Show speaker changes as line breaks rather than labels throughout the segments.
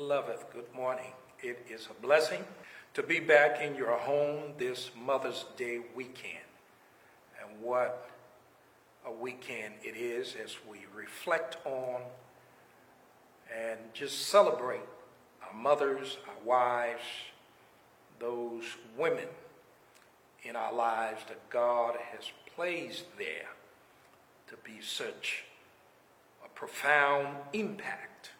beloved, good morning. It is a blessing to be back in your home this Mother's Day weekend. And what a weekend it is as we reflect on and just celebrate our mothers, our wives, those women in our lives that God has placed there to be such a profound impact,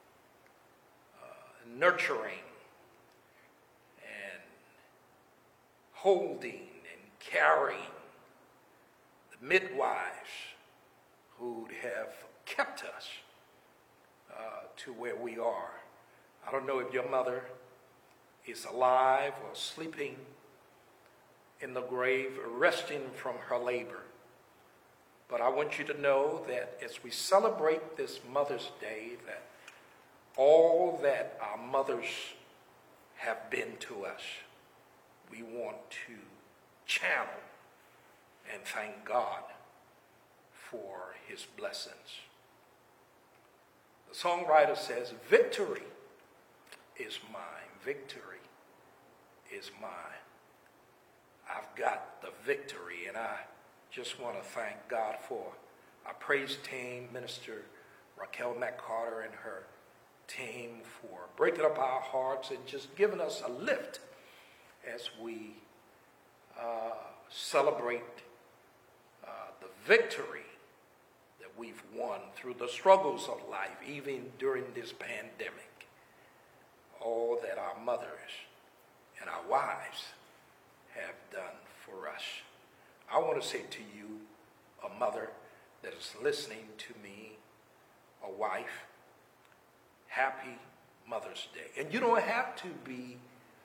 nurturing and holding and carrying the midwives who have kept us to where we are. I don't know if your mother is alive or sleeping in the grave, resting from her labor. But I want you to know that as we celebrate this Mother's Day, that all that our mothers have been to us, we want to channel and thank God for his blessings. The songwriter says, victory is mine, victory is mine. I've got the victory, and I just want to thank God for our praise team, Minister Raquel McCarter and her team, for breaking up our hearts and just giving us a lift as we celebrate the victory that we've won through the struggles of life, even during this pandemic. All that our mothers and our wives have done for us. I want to say to you, a mother that is listening to me, a wife, happy Mother's Day. And you don't have to be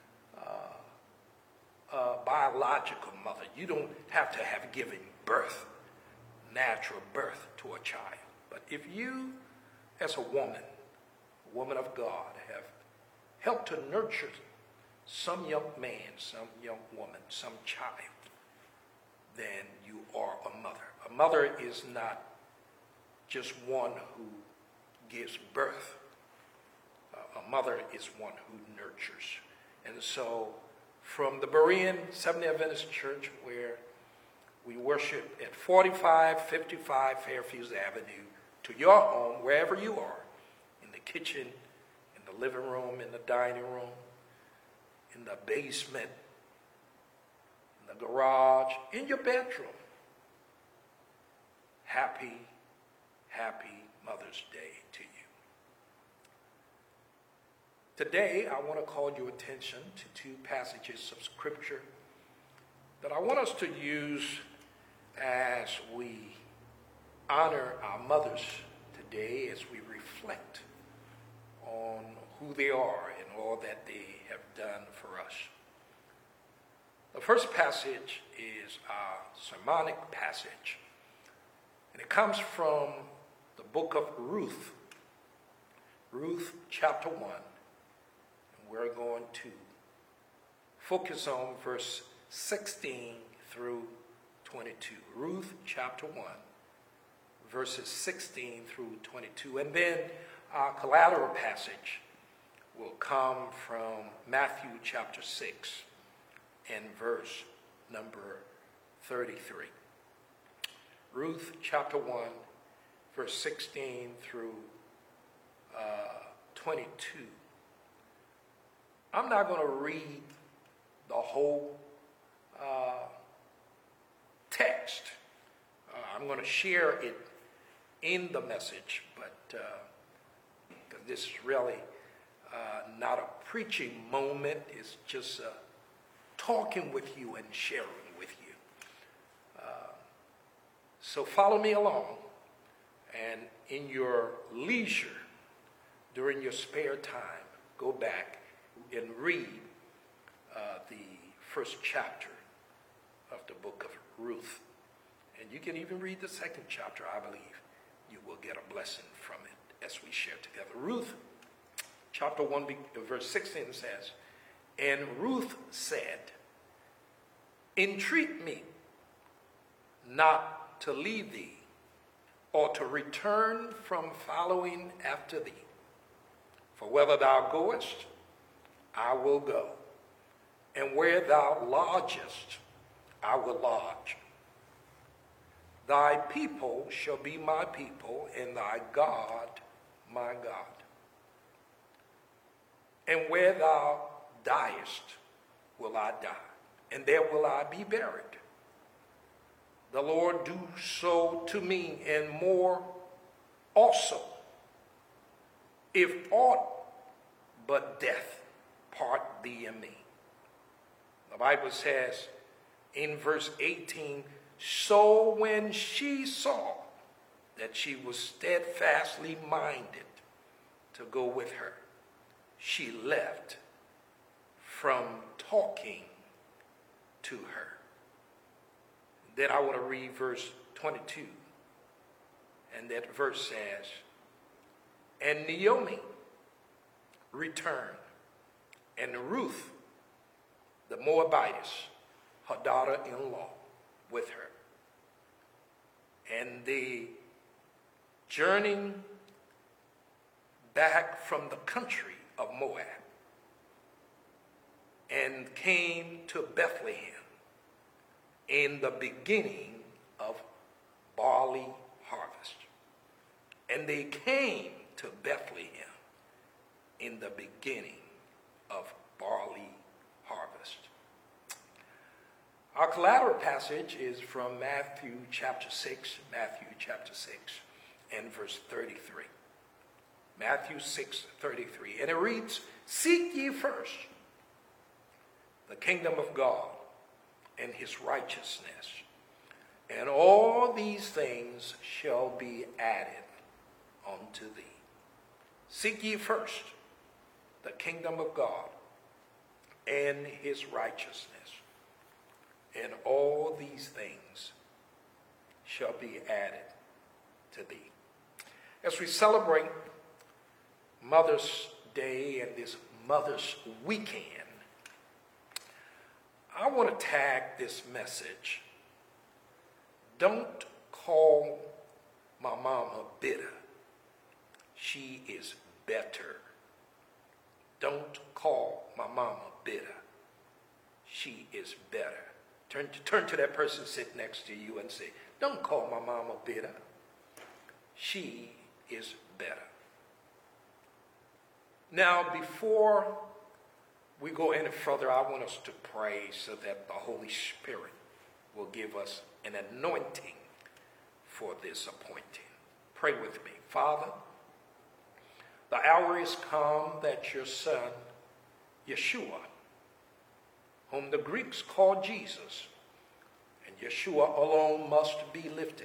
a biological mother. You don't have to have given birth, natural birth to a child. But if you, as a woman of God, have helped to nurture some young man, some young woman, some child, then you are a mother. A mother is not just one who gives birth. A mother is one who nurtures. And so from the Berean Seventh-day Adventist Church, where we worship at 4555 Fairfields Avenue, to your home, wherever you are, in the kitchen, in the living room, in the dining room, in the basement, in the garage, in your bedroom. Happy, happy Mother's Day to you. Today, I want to call your attention to two passages of Scripture that I want us to use as we honor our mothers today, as we reflect on who they are and all that they have done for us. The first passage is our sermonic passage, and it comes from the book of Ruth, Ruth chapter 1. We're going to focus on verse 16 through 22. Ruth chapter 1, verses 16 through 22. And then our collateral passage will come from Matthew chapter 6 and verse number 33. Ruth chapter 1, verse 16 through 22. I'm not going to read the whole text. I'm going to share it in the message, but this is really not a preaching moment. It's just talking with you and sharing with you. So follow me along, and in your leisure, during your spare time, go back and read the first chapter of the book of Ruth. And you can even read the second chapter. I believe you will get a blessing from it as we share together. Ruth chapter 1 verse 16 says, "And Ruth said, entreat me not to leave thee, or to return from following after thee. For whether thou goest, I will go, and where thou lodgest, I will lodge. Thy people shall be my people, and thy God my God. And where thou diest, will I die, and there will I be buried. The Lord do so to me, and more also, if aught but death part thee and me. The Bible says in verse 18, so when she saw that she was steadfastly minded to go with her, she left from talking to her. Then I want to read verse 22. And that verse says, and Naomi returned, and Ruth, the Moabitess, her daughter-in-law, with her. And they journeyed back from the country of Moab and came to Bethlehem in the beginning of barley harvest. And they came to Bethlehem in the beginning of barley harvest. Our collateral passage is from Matthew chapter 6, and verse 33. Matthew 6:33. And it reads, seek ye first the kingdom of God and his righteousness, and all these things shall be added unto thee. Seek ye first the kingdom of God and his righteousness, and all these things shall be added to thee. As we celebrate Mother's Day and this Mother's Weekend, I want to tag this message. Don't call my mama bitter. She is better. Don't call my mama bitter. She is better. Turn to that person sitting next to you and say, don't call my mama bitter. She is better. Now, before we go any further, I want us to pray so that the Holy Spirit will give us an anointing for this appointing. Pray with me. Father, the hour is come that your Son, Yeshua, whom the Greeks call Jesus, and Yeshua alone must be lifted.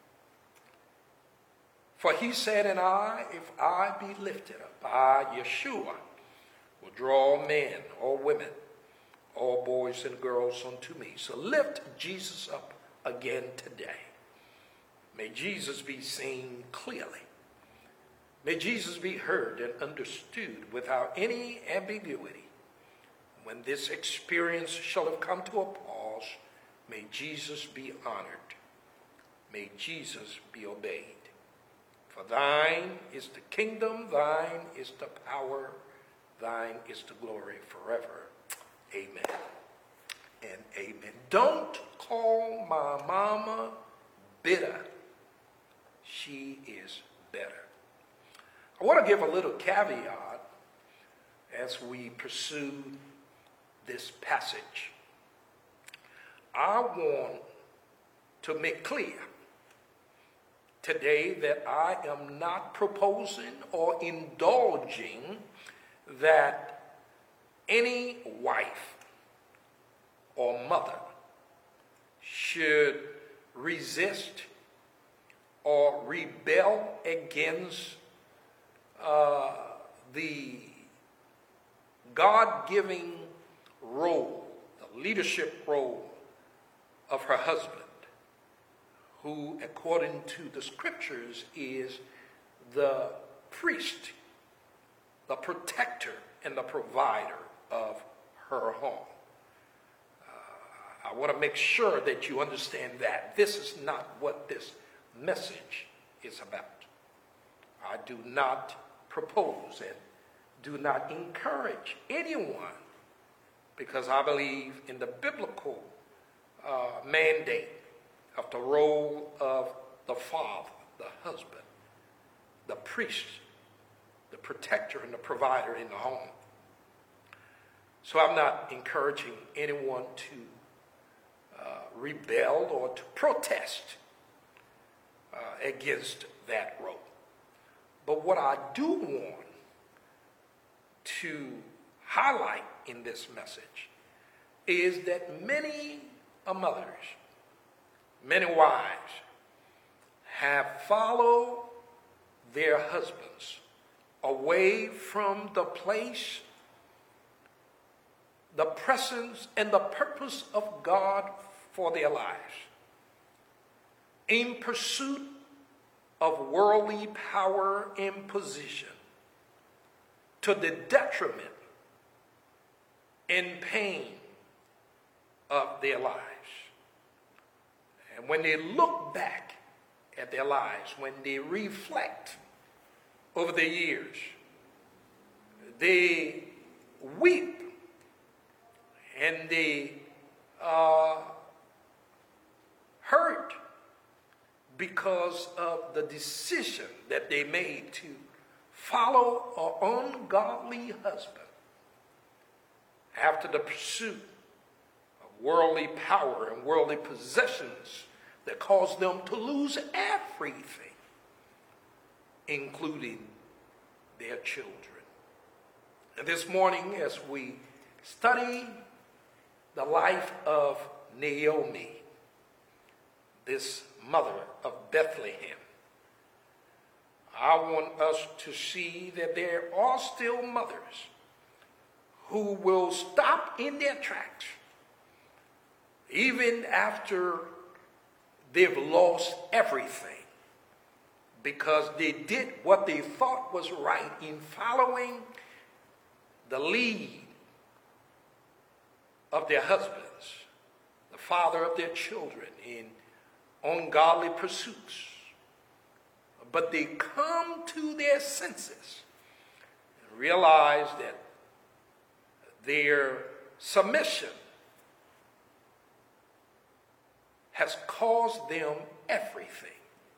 For he said, and if I be lifted up, I, Yeshua, will draw men or women, all boys and girls unto me. So lift Jesus up again today. May Jesus be seen clearly. May Jesus be heard and understood without any ambiguity. When this experience shall have come to a pause, may Jesus be honored. May Jesus be obeyed. For thine is the kingdom, thine is the power, thine is the glory forever. Amen and amen. Don't call my mama bitter. She is better. I want to give a little caveat as we pursue this passage. I want to make clear today that I am not proposing or indulging that any wife or mother should resist or rebel against the God-giving role, the leadership role of her husband, who, according to the scriptures, is the priest, the protector, and the provider of her home. I want to make sure that you understand that this is not what this message is about. I do not propose, and do not encourage anyone, because I believe in the biblical mandate of the role of the father, the husband, the priest, the protector, and the provider in the home. So I'm not encouraging anyone to rebel or to protest against that role. But what I do want to highlight in this message is that many mothers, many wives have followed their husbands away from the place, the presence, and the purpose of God for their lives, in pursuit of worldly power and position, to the detriment and pain of their lives. And when they look back at their lives, when they reflect over the years, they weep and they hurt because of the decision that they made to follow an ungodly husband after the pursuit of worldly power and worldly possessions that caused them to lose everything, including their children. And this morning, as we study the life of Naomi, this mother of Bethlehem, I want us to see that there are still mothers who will stop in their tracks even after they've lost everything, because they did what they thought was right in following the lead of their husbands, the father of their children, in ungodly pursuits. But they come to their senses and realize that their submission has caused them everything.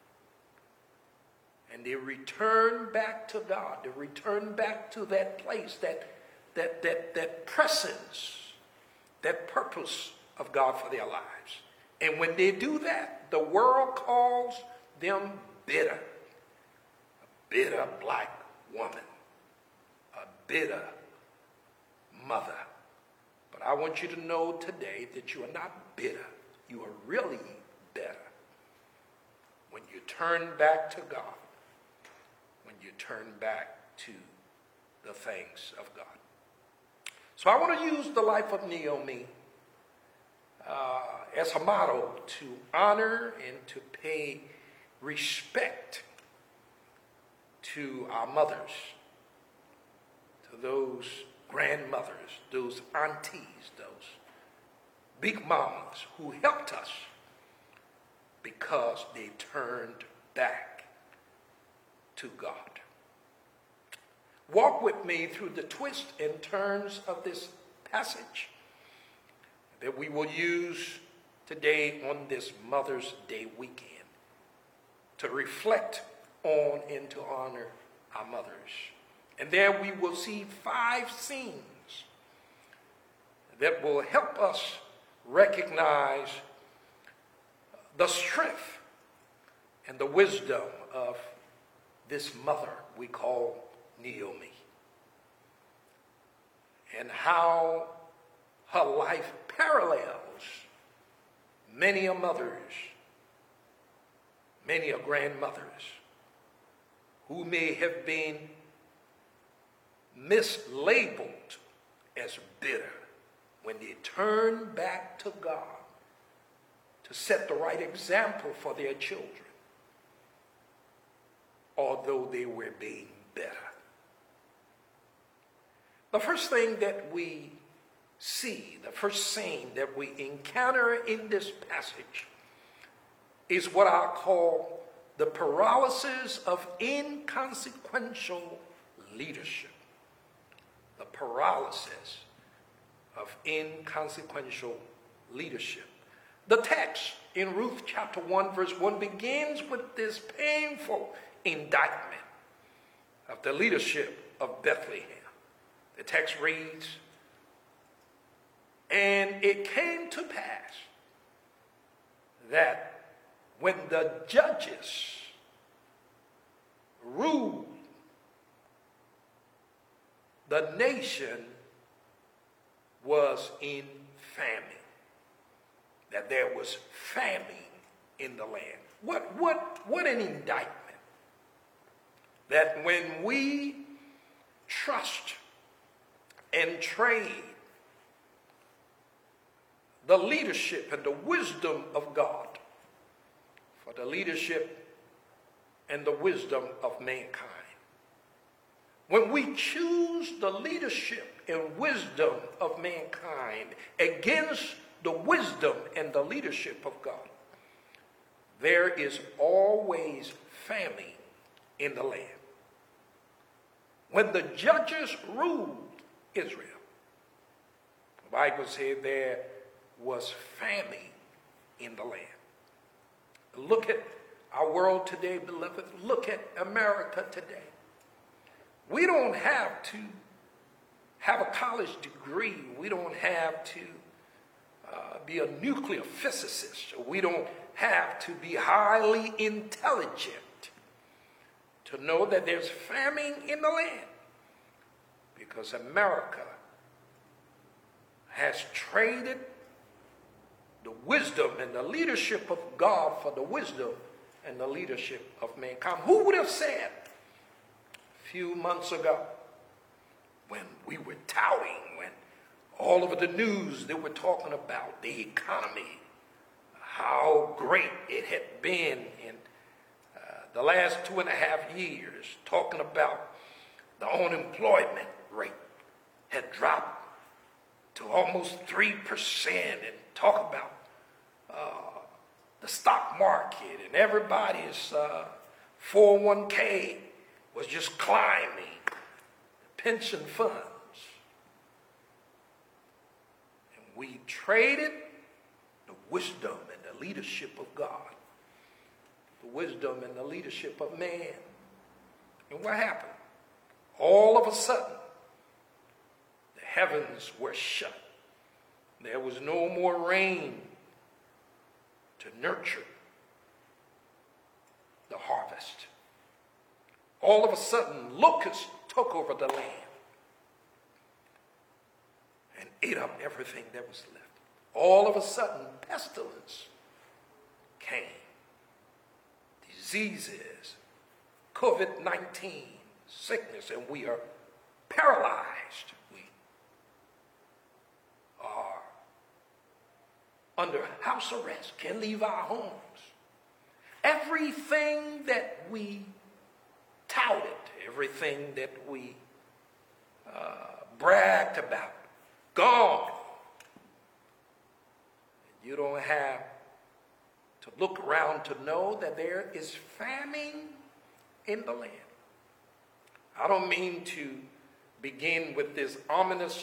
And they return back to God. They return back to that place, that presence, that purpose of God for their lives. And when they do that, the world calls them bitter. A bitter black woman. A bitter mother. But I want you to know today that you are not bitter. You are really better when you turn back to God, when you turn back to the things of God. So I want to use the life of Naomi as a model to honor and to pay respect to our mothers, to those grandmothers, those aunties, those big mamas who helped us because they turned back to God. Walk with me through the twists and turns of this passage that we will use today on this Mother's Day weekend to reflect on and to honor our mothers. And there we will see 5 scenes that will help us recognize the strength and the wisdom of this mother we call Naomi, and how her life parallels many a mothers, many a grandmothers who may have been mislabeled as bitter when they turn back to God to set the right example for their children, although they were being better. The first thing that we see, the first scene that we encounter in this passage is what I call the paralysis of inconsequential leadership. paralysis of inconsequential leadership. The text in Ruth chapter 1 verse 1 begins with this painful indictment of the leadership of Bethlehem. The text reads, "And it came to pass that when the judges ruled, the nation was in famine." That there was famine in the land. What an indictment. That when we trust and trade the leadership and the wisdom of God for the leadership and the wisdom of mankind, when we choose the leadership and wisdom of mankind against the wisdom and the leadership of God, there is always famine in the land. When the judges ruled Israel, the Bible said there was famine in the land. Look at our world today, beloved. Look at America today. We don't have to have a college degree. We don't have to be a nuclear physicist. We don't have to be highly intelligent to know that there's famine in the land, because America has traded the wisdom and the leadership of God for the wisdom and the leadership of mankind. Who would have said a few months ago, when we were touting, when all over the news they were talking about the economy, how great it had been in the last 2.5 years, talking about the unemployment rate had dropped to almost 3%, and talk about the stock market, and everybody's 401k was just climbing, pension funds. And we traded the wisdom and the leadership of God, the wisdom and the leadership of man. And what happened? All of a sudden, the heavens were shut. There was no more rain to nurture the harvest. All of a sudden, locusts took over the land and ate up everything that was left. All of a sudden, pestilence came. Diseases, COVID-19, sickness, and we are paralyzed. We are under house arrest, can't leave our homes. Everything that we touted, everything that we bragged about, gone. You don't have to look around to know that there is famine in the land. I don't mean to begin with this ominous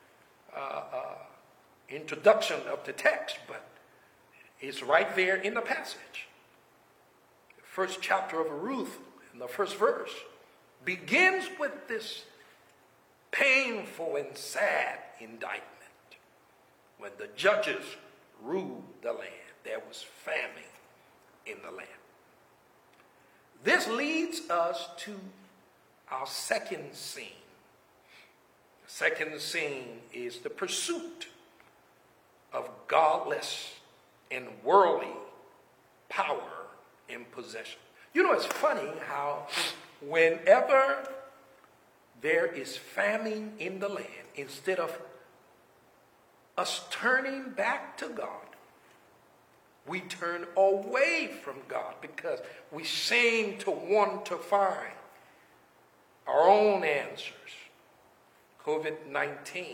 introduction of the text, but it's right there in the passage. The first chapter of Ruth, in the first verse, begins with this painful and sad indictment. When the judges ruled the land, there was famine in the land. This leads us to our second scene. The second scene is the pursuit of godless and worldly power and possession. You know, it's funny how whenever there is famine in the land, instead of us turning back to God, we turn away from God because we seem to want to find our own answers. COVID-19.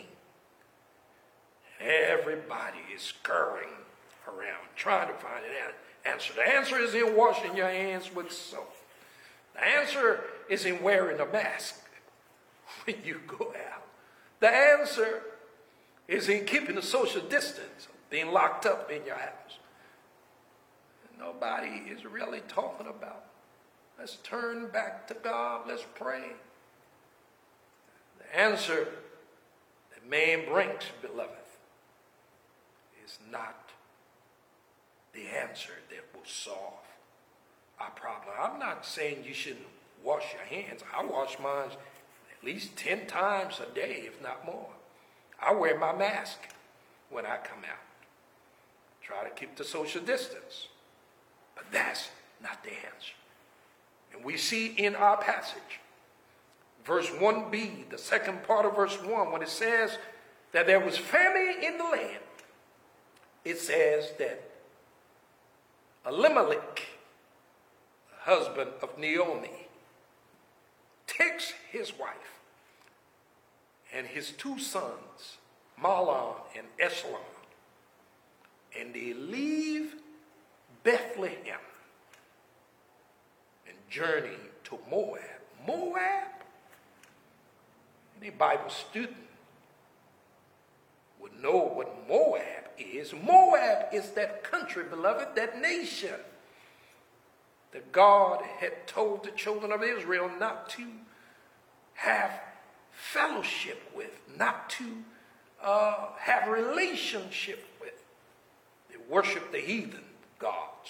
Everybody is scurrying around trying to find an answer. The answer is in washing your hands with soap. The answer is in wearing a mask when you go out. The answer is in keeping the social distance, being locked up in your house. Nobody is really talking about, let's turn back to God, let's pray. The answer that man brings, beloved, is not the answer that will solve our problem. I'm not saying you shouldn't wash your hands. I wash mine at least 10 times a day, if not more. I wear my mask when I come out. Try to keep the social distance. But that's not the answer. And we see in our passage, verse 1b, the second part of verse 1, when it says that there was famine in the land, it says that Elimelech, the husband of Naomi, takes his wife and his 2 sons, Mahlon and Eshlon, and they leave Bethlehem and journey to Moab. Moab? Any Bible student would know what Moab is. Moab is that country, beloved, that nation that God had told the children of Israel not to have fellowship with, not to have relationship with. They worship the heathen gods.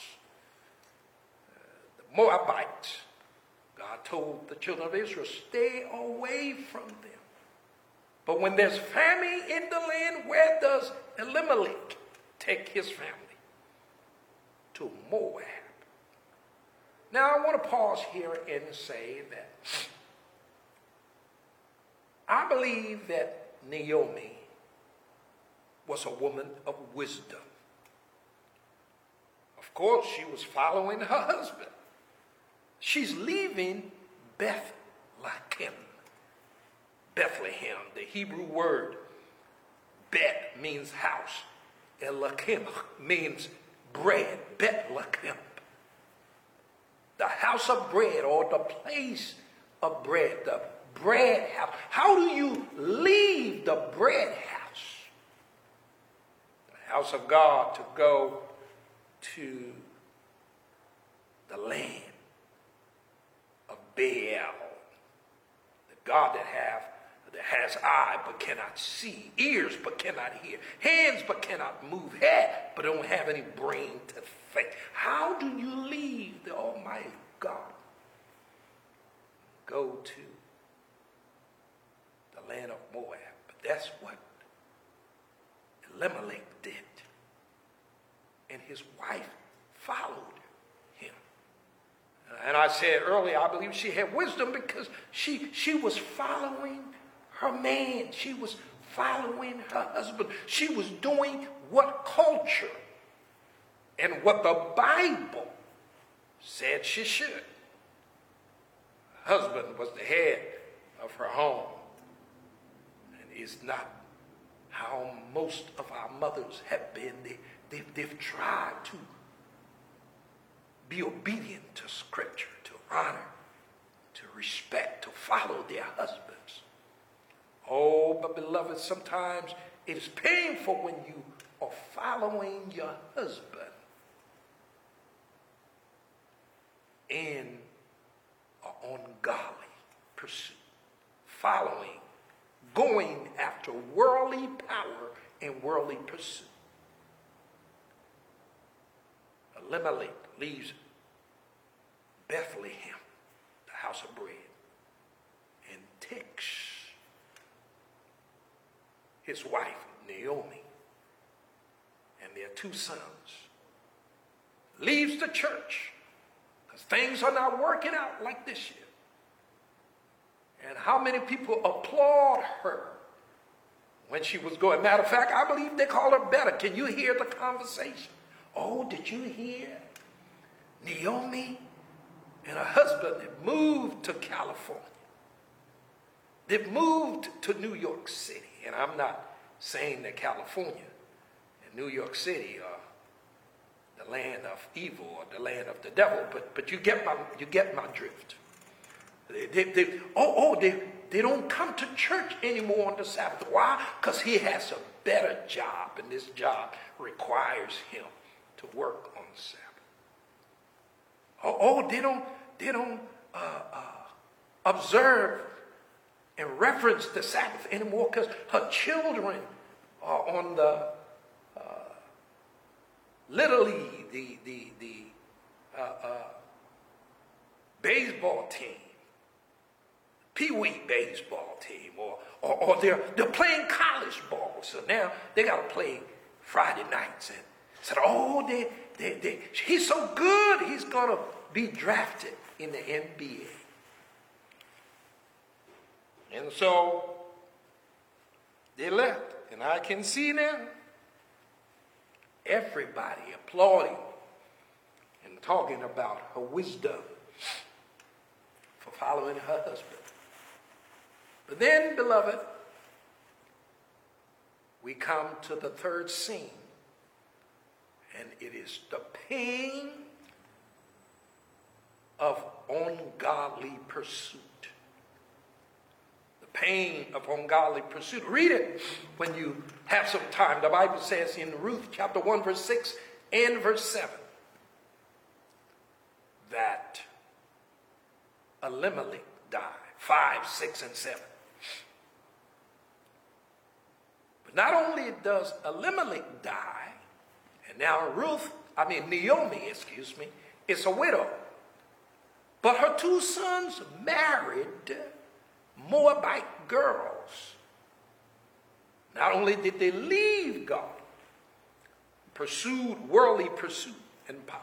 The Moabites, God told the children of Israel, stay away from them. But when there's famine in the land, where does Elimelech take his family? To Moab. Now I want to pause here and say that I believe that Naomi was a woman of wisdom. Of course, she was following her husband. She's leaving Bethlehem. Bethlehem, the Hebrew word Bet means house. Elachem means bread. Bethlehem. The house of bread, or the place of bread, the bread house. How do you leave the bread house? The house of God, to go to the land of Baal, the God that has eyes but cannot see, ears but cannot hear, hands but cannot move, head but don't have any brain to think. How do you leave the Almighty God? Go to the land of Moab. But that's what Elimelech did. And his wife followed him. And I said earlier, I believe she had wisdom because she was following her man. She was following her husband. She was doing what culture and what the Bible said she should. Her husband was the head of her home. And is not how most of our mothers have been. They've tried to be obedient to Scripture, to honor, to respect, to follow their husbands. Oh, but beloved, sometimes it is painful when you are following your husband in an ungodly pursuit. Following, going after worldly power and worldly pursuit. Elimelech leaves Bethlehem, the house of bread, and takes his wife, Naomi, and their 2 sons. Leaves the church, because things are not working out like this year. And how many people applaud her when she was going? Matter of fact, I believe they called her better. Can you hear the conversation? Oh, did you hear? Naomi and her husband had moved to California. They've moved to New York City. And I'm not saying that California and New York City are the land of evil or the land of the devil, but you get my drift. they don't come to church anymore on the Sabbath. Why? Because he has a better job, and this job requires him to work on the Sabbath. They don't observe and reference the Sabbath anymore because her children are on the Little League, the baseball team, Pee-wee baseball team, or they're playing college ball. So now they got to play Friday nights. And said, oh, he's so good, he's going to be drafted in the NBA. And so they left. And I can see now everybody applauding and talking about her wisdom for following her husband. But then, beloved, we come to the third scene, and it is the pain of ungodly pursuit. The pain of ungodly pursuit. Read it when you have some time. The Bible says in Ruth chapter 1, verse 6 and verse 7 that Elimelech died. 5, 6, and 7. But not only does Elimelech die, and now Naomi, is a widow. But her 2 sons married Moabite girls. Not only did they leave God, pursued worldly pursuit and power,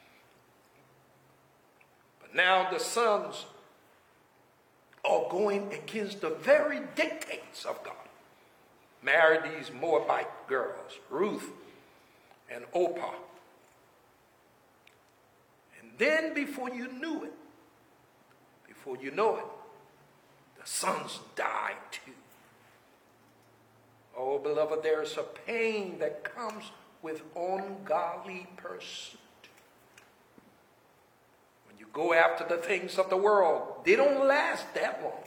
but now the sons are going against the very dictates of God. Married these Moabite girls, Ruth and Orpah. And then before you know it, the sons died too. Oh, beloved, there is a pain that comes with ungodly pursuit. When you go after the things of the world, they don't last that long.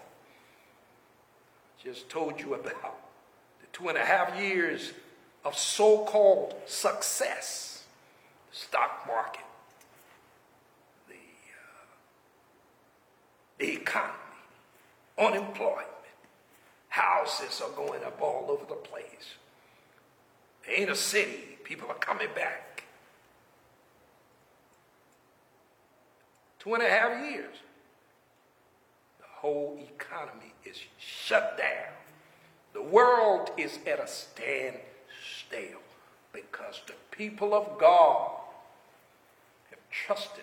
Just told you about the 2.5 years of so-called success. The stock market, the economy, unemployment. Houses are going up all over the place. There ain't a city. People are coming back. 2.5 years. The whole economy is shut down. The world is at a standstill because the people of God have trusted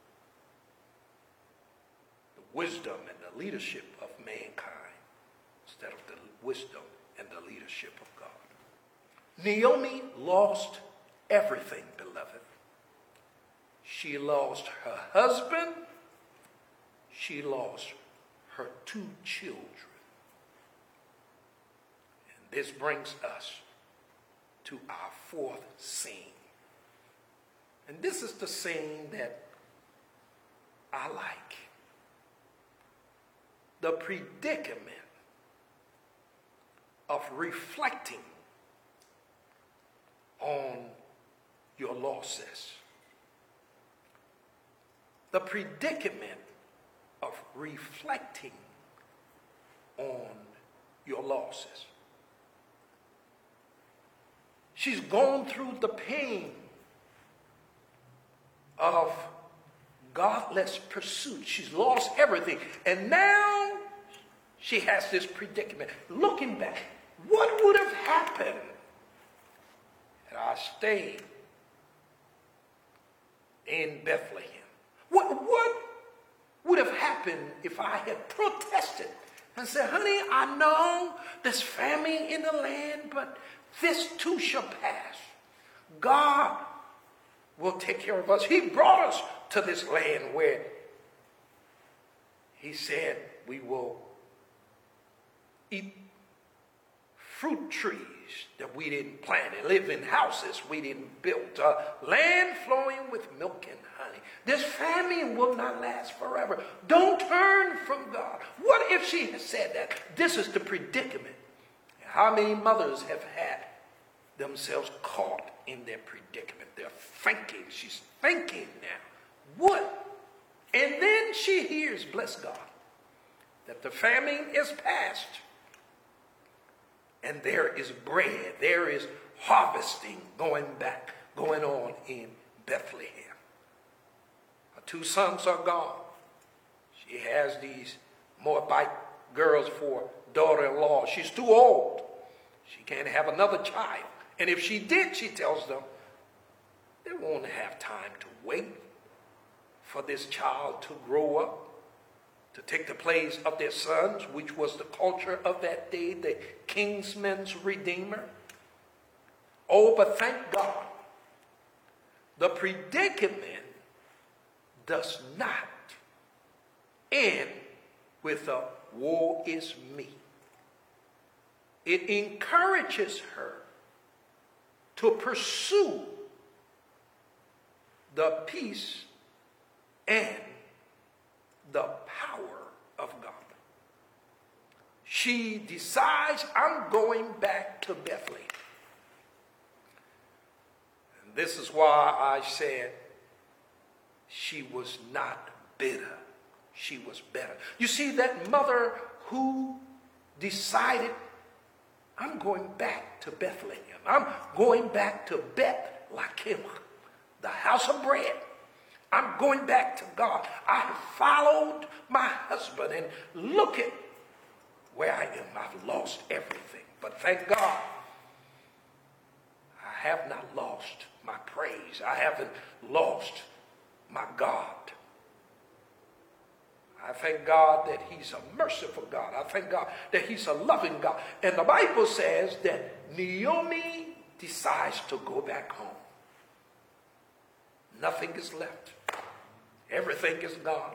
the wisdom and the leadership of mankind instead of the wisdom and the leadership of God. Naomi lost everything, beloved. She lost her husband. She lost her 2 children. And this brings us to our 4th scene. And this is the scene that I like. The predicament of reflecting on your losses. The predicament of reflecting on your losses. She's gone through the pain of godless pursuit. She's lost everything. And now she has this predicament. Looking back, what would have happened had I stayed in Bethlehem? What would have happened if I had protested and said, honey, I know there's famine in the land, but this too shall pass. God will take care of us. He brought us to this land where he said we will eat fruit trees that we didn't plant and live in houses we didn't build, land flowing with milk and honey. This famine will not last forever. Don't turn from God. What if she had said that? This is the predicament. How many mothers have had themselves caught in their predicament? They're thinking, she's thinking now, what? And then she hears, bless God, that the famine is past. And there is bread, there is harvesting going on in Bethlehem. Her 2 sons are gone. She has these Moabite girls for daughter-in-law. She's too old. She can't have another child. And if she did, she tells them, they won't have time to wait for this child to grow up, to take the place of their sons, which was the culture of that day, the kinsman's redeemer. Oh, but thank God, the predicament does not end with a woe is me. It encourages her to pursue the peace and the power of God. She decides, I'm going back to Bethlehem. And this is why I said she was not bitter. She was better. You see, that mother who decided, I'm going back to Bethlehem. I'm going back to Beth-Lehem, the house of bread. I'm going back to God. I have followed my husband, and look at where I am. I've lost everything. But thank God, I have not lost my praise. I haven't lost my God. I thank God that he's a merciful God. I thank God that he's a loving God. And the Bible says that Naomi decides to go back home. Nothing is left. Everything is gone.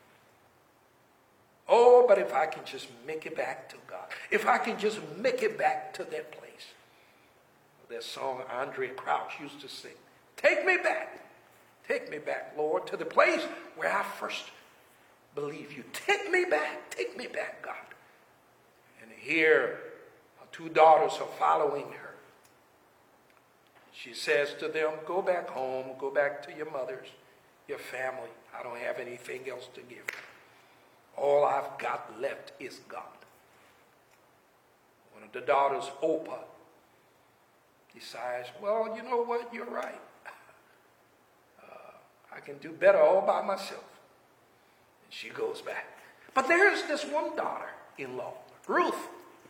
Oh, but if I can just make it back to God. If I can just make it back to that place. That song Andre Crouch used to sing. Take me back. Take me back, Lord, to the place where I first believe you. Take me back, God. And here, her 2 daughters are following her. She says to them, go back home, go back to your mothers, your family. I don't have anything else to give. All I've got left is God. One of the daughters, Oprah, decides, well, you know what, you're right. I can do better all by myself. And she goes back. But there's this one daughter-in-law, Ruth,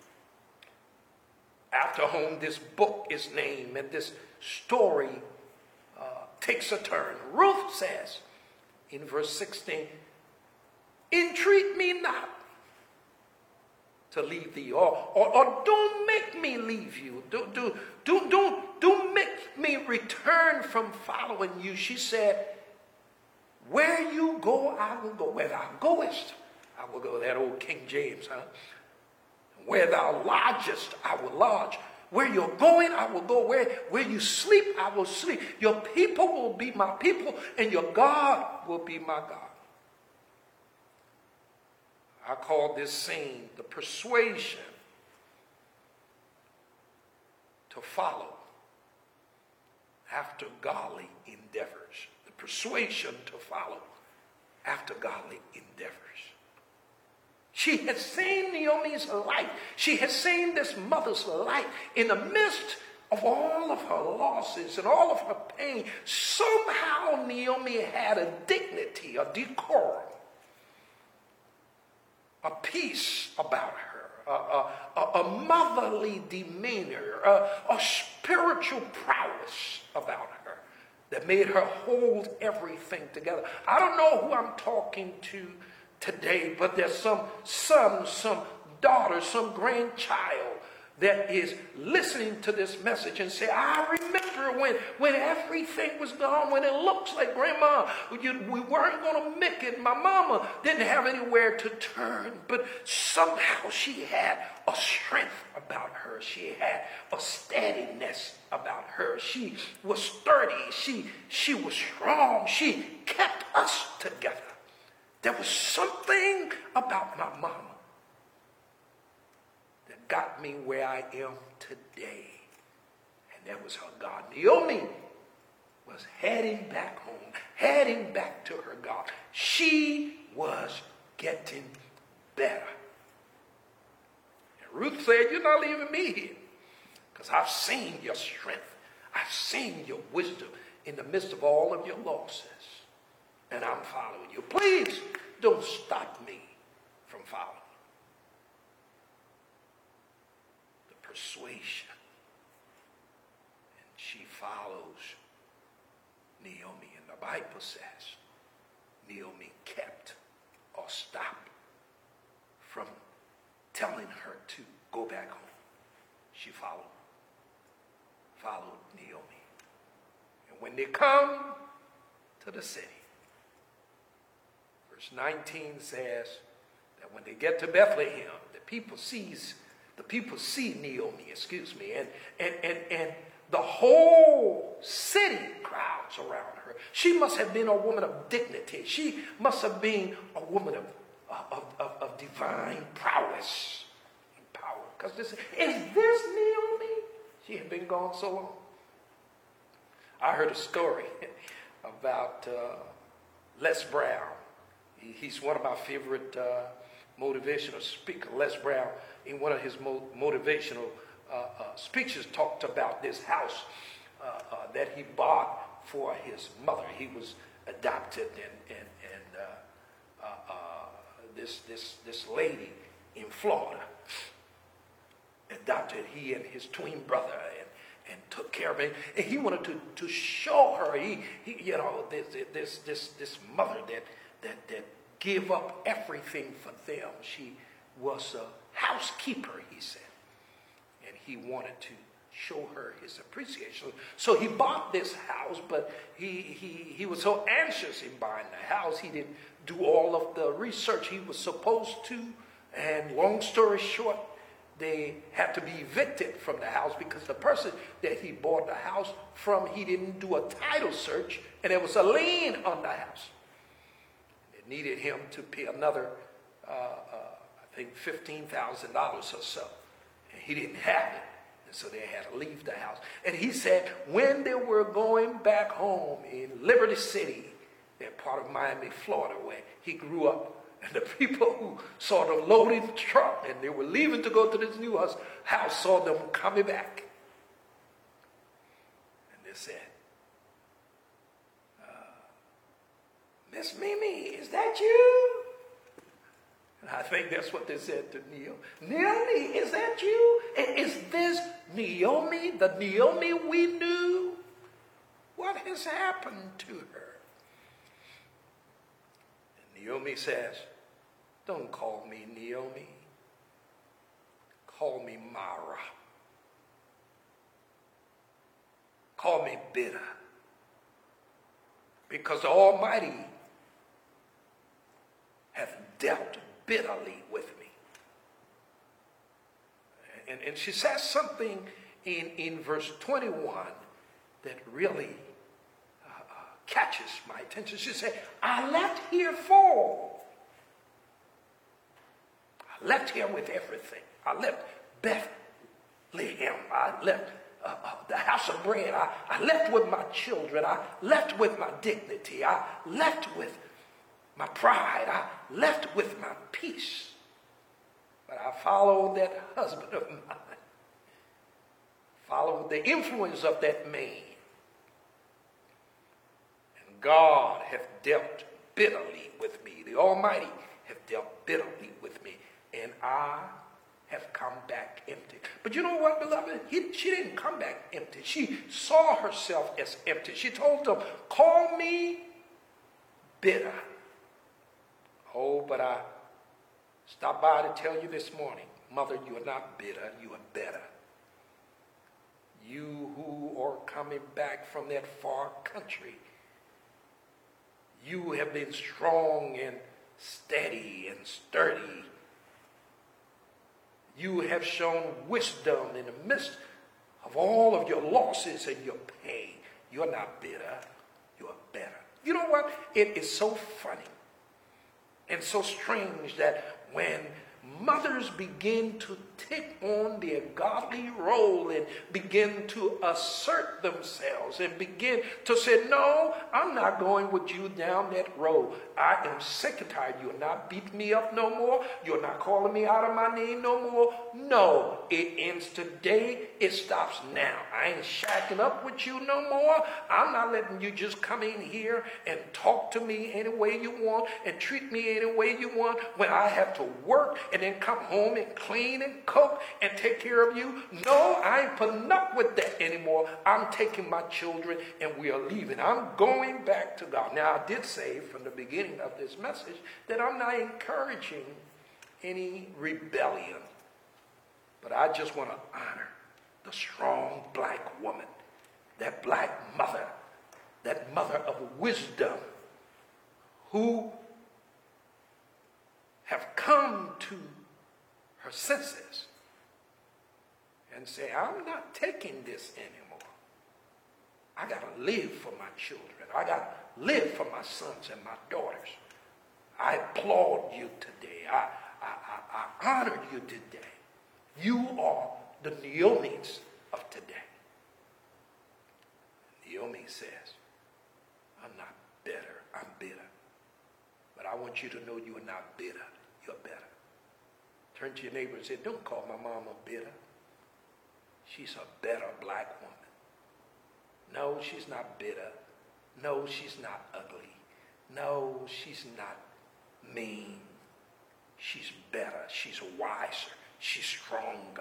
after whom this book is named and this story takes a turn. Ruth says in verse 16, entreat me not to leave thee, or don't make me leave you. Don't make me return from following you. She said, where you go, I will go. Where thou goest, I will go. That old King James, huh? Where thou lodgest, I will lodge. Where you're going, I will go. Where you sleep, I will sleep. Your people will be my people, and your God will be my God. I call this scene the persuasion to follow after godly endeavors. The persuasion to follow after godly endeavors. She had seen Naomi's life. She had seen this mother's life in the midst of all of her losses and all of her pain. Somehow Naomi had a dignity, a decorum, a peace about her, a motherly demeanor, a spiritual prowess about her that made her hold everything together. I don't know who I'm talking to today, but there's some son, some daughter, some grandchild that is listening to this message and say, I remember when everything was gone, when it looks like, Grandma, we weren't going to make it. My mama didn't have anywhere to turn, but somehow she had a strength about her. She had a steadiness about her. She was sturdy. She was strong. She kept us together. There was something about my mama that got me where I am today. And that was her God. Naomi was heading back home, heading back to her God. She was getting better. And Ruth said, you're not leaving me here, because I've seen your strength. I've seen your wisdom in the midst of all of your losses. And I'm following you. Please don't stop me from following. The persuasion. And she follows Naomi. And the Bible says Naomi kept or stopped from telling her to go back home. She followed Naomi. And when they come to the city, verse 19 says that when they get to Bethlehem, the people see Naomi, and the whole city crowds around her. She must have been a woman of dignity. She must have been a woman of divine prowess and power. Because is this Naomi? She had been gone so long. I heard a story about Les Brown. He's one of my favorite motivational speakers. Les Brown, in one of his motivational speeches, talked about this house that he bought for his mother. He was adopted, and this lady in Florida adopted he and his twin brother and took care of him. And he wanted to show her, this mother that gave up everything for them. She was a housekeeper, he said. And he wanted to show her his appreciation. So he bought this house, but he was so anxious in buying the house, he didn't do all of the research he was supposed to. And long story short, they had to be evicted from the house because the person that he bought the house from, he didn't do a title search, and there was a lien on the house. It needed him to pay another, I think, $15,000 or so. And he didn't have it. And so they had to leave the house. And he said when they were going back home in Liberty City, that part of Miami, Florida, where he grew up, and the people who saw the loaded truck and they were leaving to go to this new house saw them coming back. And they said, Miss Mimi, is that you? And I think that's what they said to Naomi. Naomi, is that you? Is this Naomi, the Naomi we knew? What has happened to her? And Naomi says, don't call me Naomi. Call me Mara. Call me bitter. Because the Almighty hath dealt bitterly with me. And she says something in verse 21 that really catches my attention. She said, I left here with everything. I left Bethlehem. I left the house of bread. I left with my children. I left with my dignity. I left with my pride. I left with my peace. But I followed that husband of mine. Followed the influence of that man. And God hath dealt bitterly with me. The Almighty hath dealt bitterly with me. And I have come back empty. But you know what, beloved? She didn't come back empty. She saw herself as empty. She told them, call me bitter. Oh, but I stopped by to tell you this morning, Mother, you are not bitter, you are better. You who are coming back from that far country, you have been strong and steady and sturdy. You have shown wisdom in the midst of all of your losses and your pain. You're not bitter. You're better. You know what? It is so funny and so strange that when mothers begin to take on their godly role and begin to assert themselves and begin to say, no, I'm not going with you down that road. I am sick and tired. You're not beating me up no more. You're not calling me out of my name no more. No, it ends today. It stops now. I ain't shacking up with you no more. I'm not letting you just come in here and talk to me any way you want and treat me any way you want when I have to work and then come home and clean and cook and take care of you. No, I ain't putting up with that anymore. I'm taking my children and we are leaving. I'm going back to God. Now, I did say from the beginning of this message that I'm not encouraging any rebellion, but I just want to honor the strong black woman, that black mother, that mother of wisdom who have come to her senses and say, I'm not taking this anymore. I got to live for my children. I got to live for my sons and my daughters. I applaud you today. I honor you today. You are the Naomi's of today. Naomi says, I'm not bitter. I'm bitter. But I want you to know you are not bitter. You're better. Turn to your neighbor and say, don't call my mama bitter. She's a better black woman. No, she's not bitter. No, she's not ugly. No, she's not mean. She's better. She's wiser. She's stronger.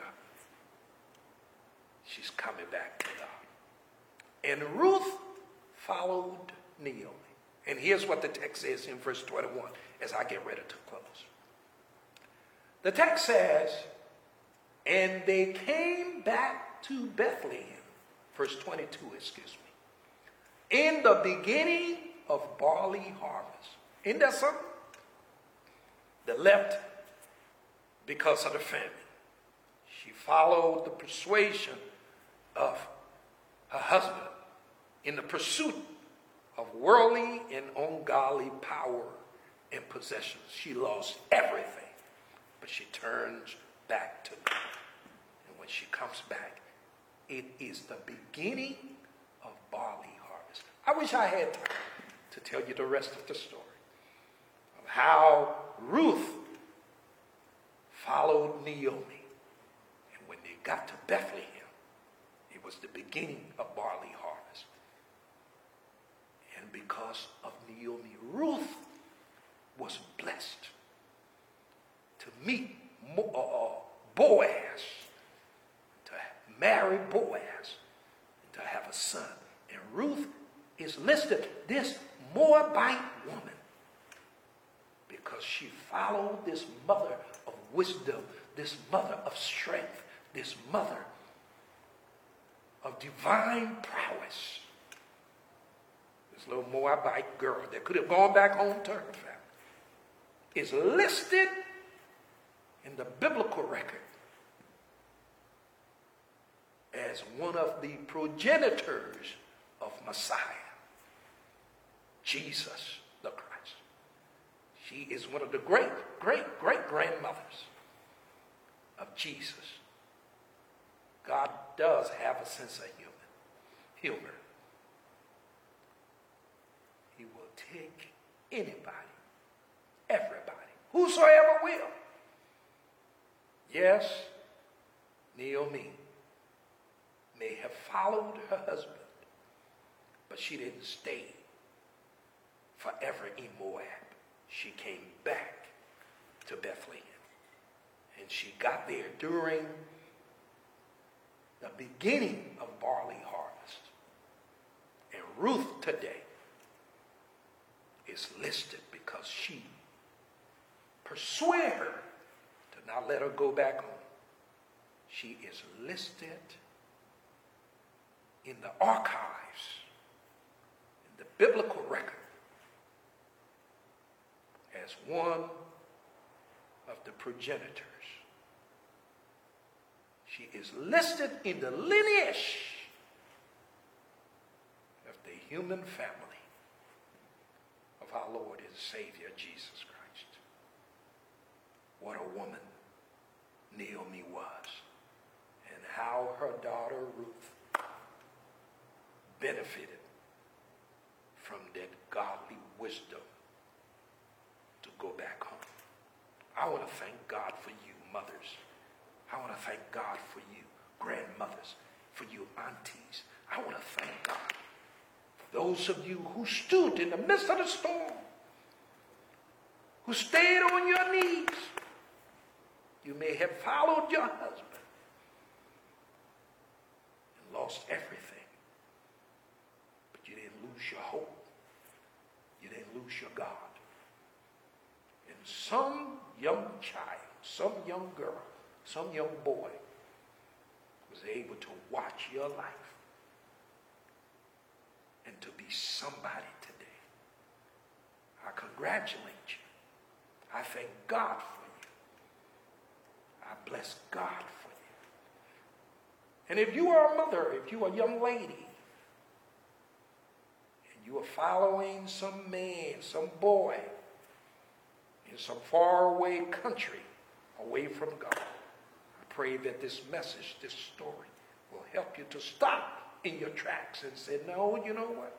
She's coming back to God. And Ruth followed Naomi. And here's what the text says in verse 21 as I get ready to close. The text says, and they came back to Bethlehem. Verse 22, excuse me. In the beginning of barley harvest. Isn't that something? They left because of the famine. She followed the persuasion of her husband in the pursuit of worldly and ungodly power and possessions. She lost everything, but she turns back to God. And when she comes back, it is the beginning of barley harvest. I wish I had time to tell you the rest of the story of how Ruth followed Naomi. And when they got to Bethlehem, it was the beginning of barley harvest. And because of Naomi, Ruth was blessed to meet Boaz, to marry Boaz, and to have a son. And Ruth is listed, this Moabite woman, because she followed this mother of wisdom, this mother of strength, this mother of divine prowess. This little Moabite girl that could have gone back home to her family is listed in the biblical record as one of the progenitors of Messiah, Jesus the Christ. She is one of the great grandmothers of Jesus. God does have a sense of humor. He will take anybody, everybody, whosoever will. Yes, Naomi may have followed her husband, but she didn't stay forever in Moab. She came back to Bethlehem. And she got there during the beginning of barley harvest. And Ruth today is listed because she persuaded her to not let her go back home. She is listed in the archives, in the biblical record, as one of the progenitors She is listed in the lineage of the human family of our Lord and Savior, Jesus Christ. What a woman Naomi was, and how her daughter Ruth benefited from that godly wisdom to go back home. I want to thank God for you, mothers. I want to thank God for you, grandmothers, for you, aunties. I want to thank God for those of you who stood in the midst of the storm, who stayed on your knees. You may have followed your husband and lost everything, but you didn't lose your hope. You didn't lose your God. And some young child, some young girl, some young boy was able to watch your life and to be somebody today. I congratulate you. I thank God for you. I bless God for you. And if you are a mother, if you are a young lady, and you are following some man, some boy in some faraway country away from God, I pray that this message, this story, will help you to stop in your tracks and say, no, you know what?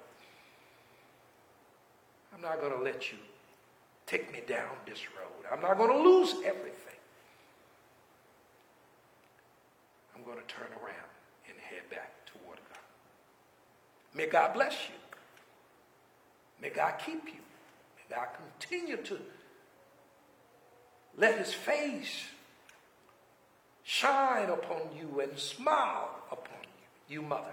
I'm not going to let you take me down this road. I'm not going to lose everything. I'm going to turn around and head back toward God. May God bless you. May God keep you. May God continue to let his face shine upon you and smile upon you, you mother.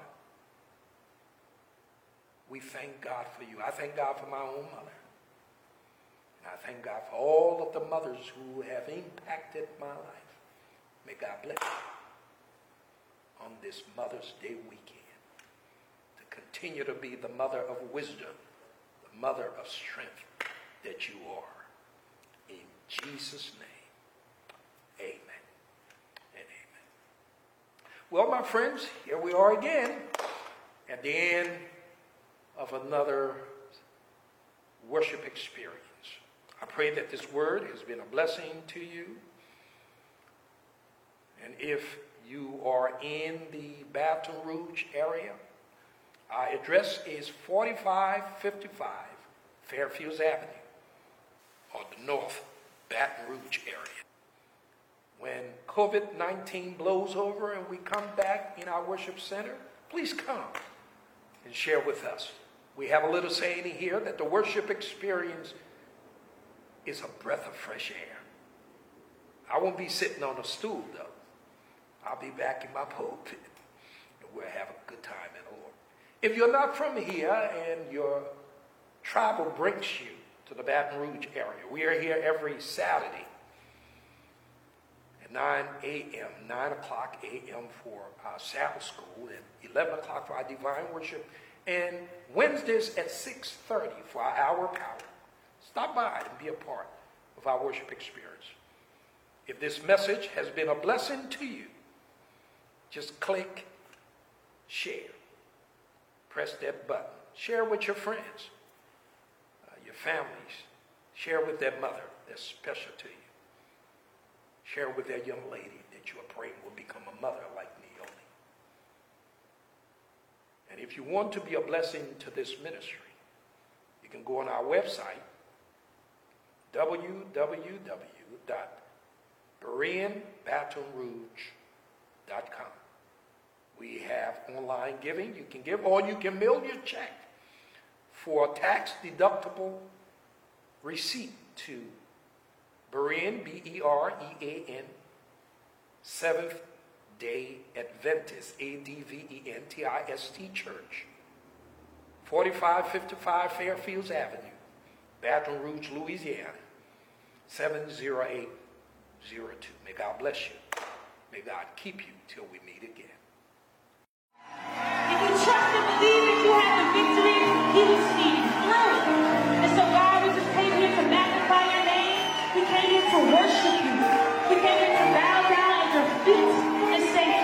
We thank God for you. I thank God for my own mother. And I thank God for all of the mothers who have impacted my life. May God bless you on this Mother's Day weekend to continue to be the mother of wisdom, the mother of strength that you are. In Jesus' name, amen and amen. Well, my friends, here we are again at the end of another worship experience. I pray that this word has been a blessing to you. And if you are in the Baton Rouge area, our address is 4555 Fairfields Avenue, or the North Baton Rouge area. When COVID-19 blows over and we come back in our worship center, please come and share with us. We have a little saying here that the worship experience is a breath of fresh air. I won't be sitting on a stool, though. I'll be back in my pulpit, and we'll have a good time in the Lord. If you're not from here and your travel brings you to the Baton Rouge area, we are here every Saturday at 9 o'clock a.m. for our Sabbath school, and 11 o'clock for our divine worship, and Wednesdays at 6:30 for our hour of power. Stop by and be a part of our worship experience. If this message has been a blessing to you, just click share. Press that button. Share with your friends, your families. Share with that mother that's special to you. Share with that young lady that you are praying will become a mother like Naomi. And if you want to be a blessing to this ministry, you can go on our website, www.bereanbatonrouge.com. We have online giving. You can give, or you can mail your check for a tax-deductible receipt to Berean, B-E-R-E-A-N, Seventh-day Adventist, A-D-V-E-N-T-I-S-T Church, 4555 Fairfields Avenue, Baton Rouge, Louisiana, 70802. May God bless you. May God keep you till we meet again.
If you trust and believe that you have the victory, He will see you through. And so, God, we just came here to magnify your name. We came here to worship you. We came here to bow down at your feet and say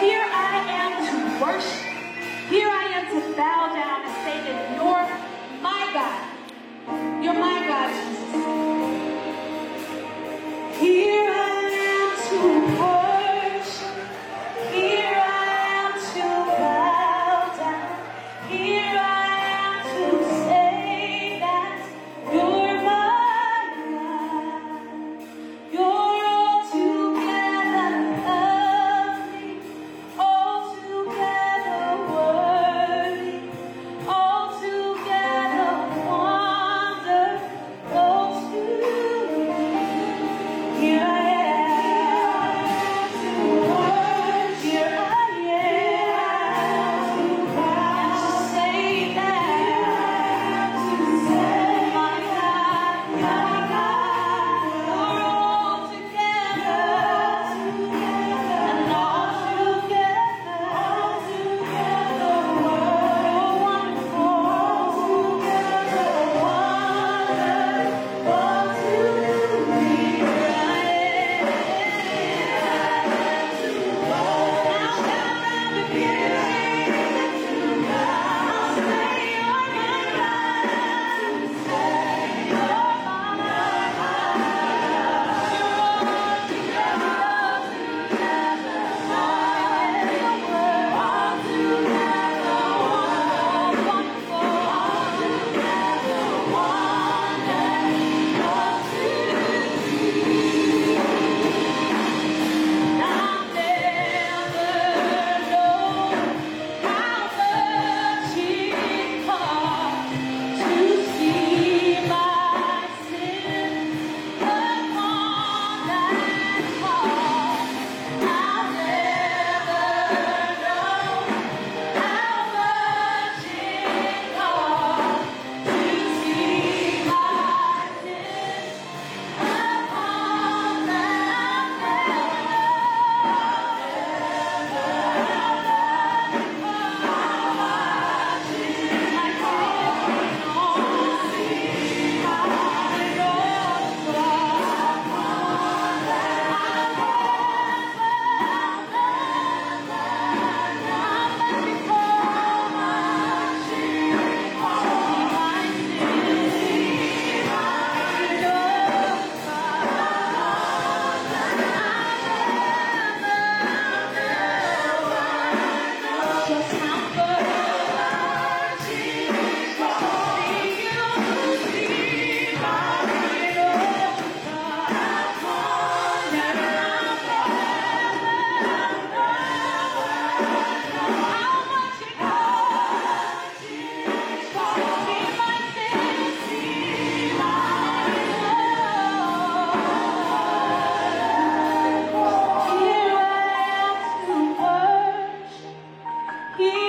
He